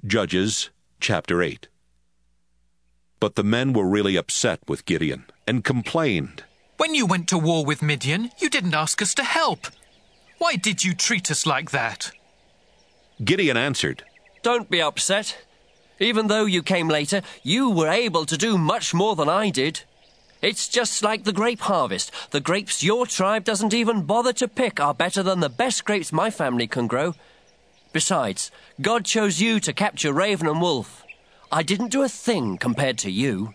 Judges chapter 8. But the men were really upset with Gideon and complained. When you went to war with Midian, you didn't ask us to help. Why did you treat us like that? Gideon answered, Don't be upset. Even though you came later, you were able to do much more than I did. It's just like the grape harvest. The grapes your tribe doesn't even bother to pick are better than the best grapes my family can grow. Besides, God chose you to capture Raven and Wolf. I didn't do a thing compared to you.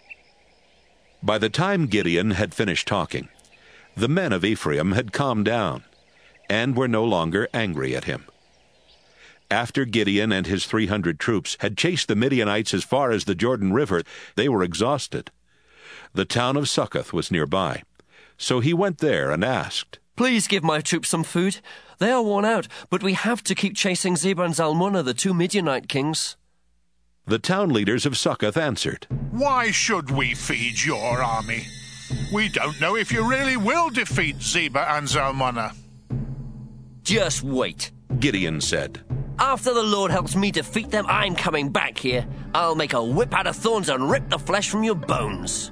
By the time Gideon had finished talking, the men of Ephraim had calmed down and were no longer angry at him. After Gideon and his 300 troops had chased the Midianites as far as the Jordan River, they were exhausted. The town of Succoth was nearby, so he went there and asked, Please give my troops some food. They are worn out, but we have to keep chasing Zebah and Zalmunna, the 2 Midianite kings. The town leaders of Succoth answered, Why should we feed your army? We don't know if you really will defeat Zebah and Zalmunna. Just wait, Gideon said. After the Lord helps me defeat them, I'm coming back here. I'll make a whip out of thorns and rip the flesh from your bones.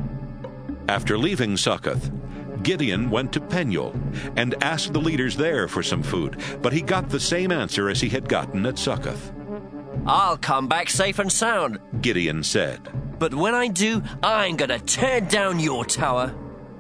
After leaving Succoth, Gideon went to Penuel and asked the leaders there for some food, but he got the same answer as he had gotten at Succoth. I'll come back safe and sound, Gideon said. But when I do, I'm going to tear down your tower.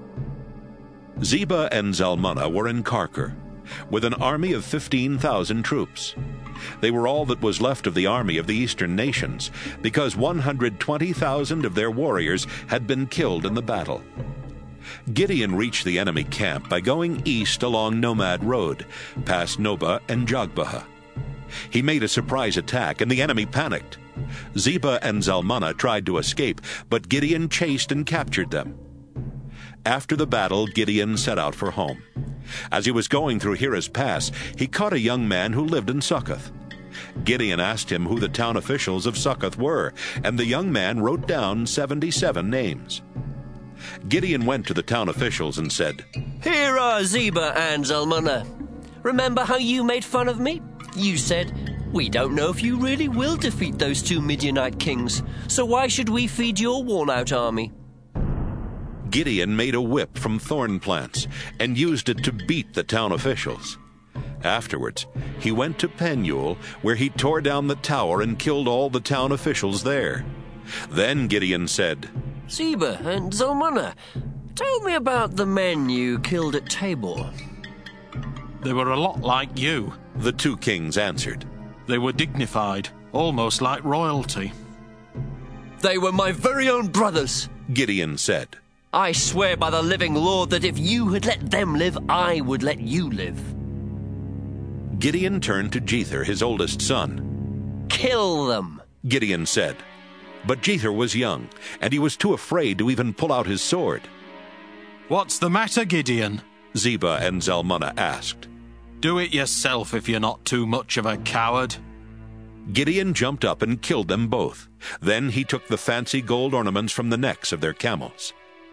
Zebah and Zalmunna were in Karkor, with an army of 15,000 troops. They were all that was left of the army of the eastern nations, because 120,000 of their warriors had been killed in the battle. Gideon reached the enemy camp by going east along Nomad Road, past Nobah and Jogbehah. He made a surprise attack, and the enemy panicked. Zebah and Zalmunna tried to escape, but Gideon chased and captured them. After the battle, Gideon set out for home. As he was going through Heres Pass, he caught a young man who lived in Succoth. Gideon asked him who the town officials of Succoth were, and the young man wrote down 77 names. Gideon went to the town officials and said, Here are Zebah and Zalmunna. Remember how you made fun of me? You said, We don't know if you really will defeat those 2 Midianite kings, so why should we feed your worn-out army? Gideon made a whip from thorn plants and used it to beat the town officials. Afterwards, he went to Penuel, where he tore down the tower and killed all the town officials there. Then Gideon said, Zebah and Zalmunna, tell me about the men you killed at Tabor. They were a lot like you, the 2 kings answered. They were dignified, almost like royalty. They were my very own brothers, Gideon said. I swear by the living Lord that if you had let them live, I would let you live. Gideon turned to Jether, his oldest son. Kill them, Gideon said. But Jether was young, and he was too afraid to even pull out his sword. What's the matter, Gideon? Zebah and Zalmunna asked. Do it yourself if you're not too much of a coward. Gideon jumped up and killed them both. Then he took the fancy gold ornaments from the necks of their camels.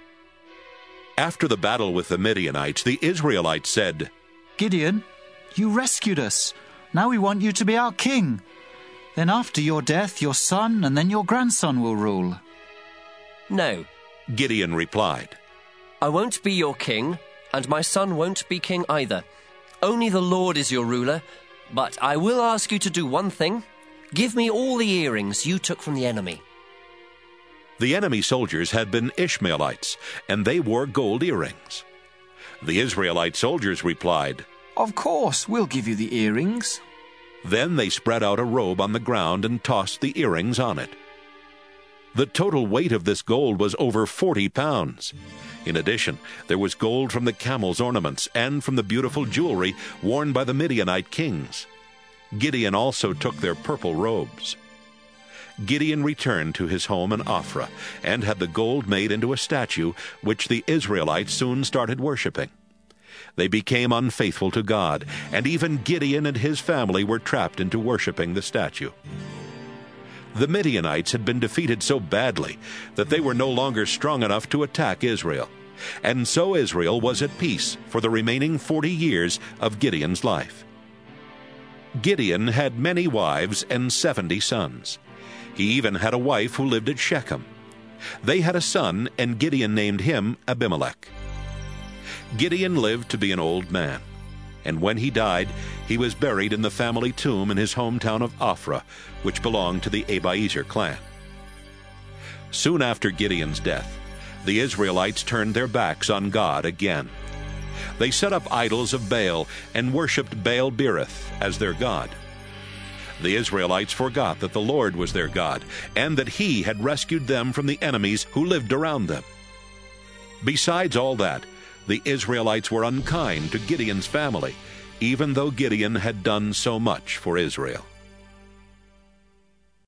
After the battle with the Midianites, the Israelites said, Gideon, you rescued us. Now we want you to be our king. Then after your death, your son and then your grandson will rule. No, Gideon replied. I won't be your king, and my son won't be king either. Only the Lord is your ruler, but I will ask you to do one thing. Give me all the earrings you took from the enemy. The enemy soldiers had been Ishmaelites, and they wore gold earrings. The Israelite soldiers replied, Of course, we'll give you the earrings. Then they spread out a robe on the ground and tossed the earrings on it. The total weight of this gold was over 40 pounds. In addition, there was gold from the camels' ornaments and from the beautiful jewelry worn by the Midianite kings. Gideon also took their purple robes. Gideon returned to his home in Ophrah and had the gold made into a statue, which the Israelites soon started worshiping. They became unfaithful to God, and even Gideon and his family were trapped into worshiping the statue. The Midianites had been defeated so badly that they were no longer strong enough to attack Israel, and so Israel was at peace for the remaining 40 years of Gideon's life. Gideon had many wives and 70 sons. He even had a wife who lived at Shechem. They had a son, and Gideon named him Abimelech. Gideon lived to be an old man, and when he died, he was buried in the family tomb in his hometown of Ophrah, which belonged to the Abiezer clan. Soon after Gideon's death, the Israelites turned their backs on God again. They set up idols of Baal and worshipped Baal-berith as their god. The Israelites forgot that the Lord was their God, and that He had rescued them from the enemies who lived around them. Besides all that, the Israelites were unkind to Gideon's family, even though Gideon had done so much for Israel.